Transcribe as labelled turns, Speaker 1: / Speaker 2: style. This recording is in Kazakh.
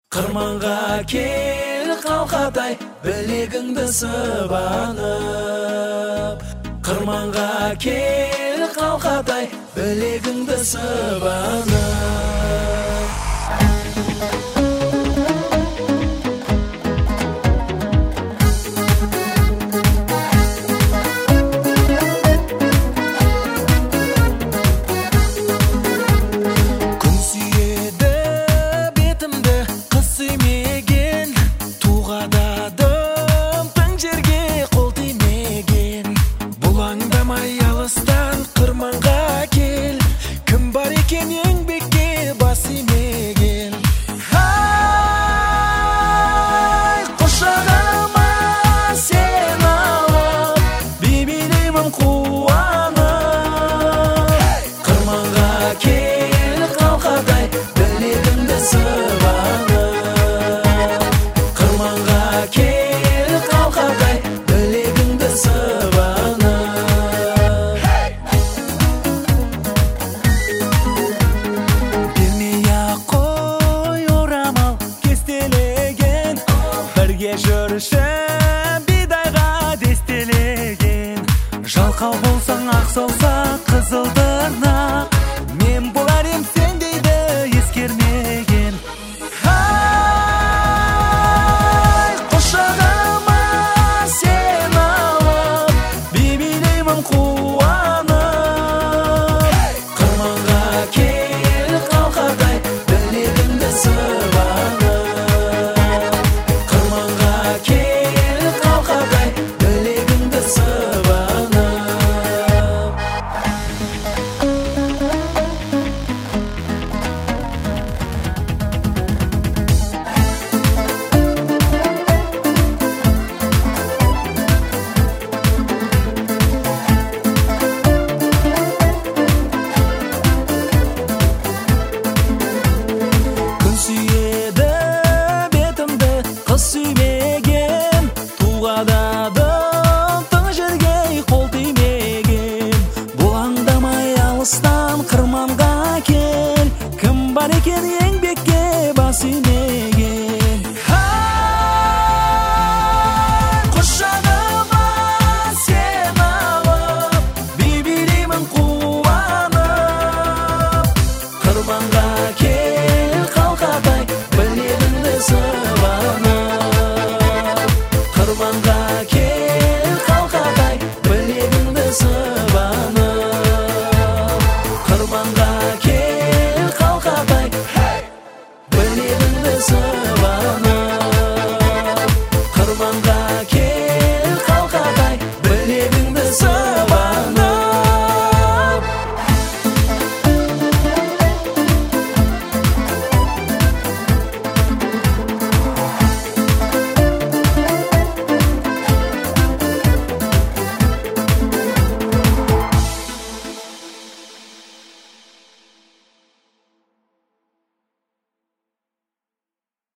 Speaker 1: Қырманға кел қалқатай, білегіңді сыбанып. Қырманға кел қалқатай, білегіңді сыбанып.
Speaker 2: Жүрші бидайға дестелеген, жалқау болсаң ақ солса қызылдырнақ, мен болар ем сен дейді ескермеген. Ай, құшағыма сен алып, бейбілеймін қуанып.
Speaker 1: Қырманға кел қалқатай, білегіңді сыбанып.
Speaker 2: Сүймеген, туғададым тың жерге қол тимеген. Бұлаңдамай алыстан қырманға кел, кім бар екен еңбекке бас имеген.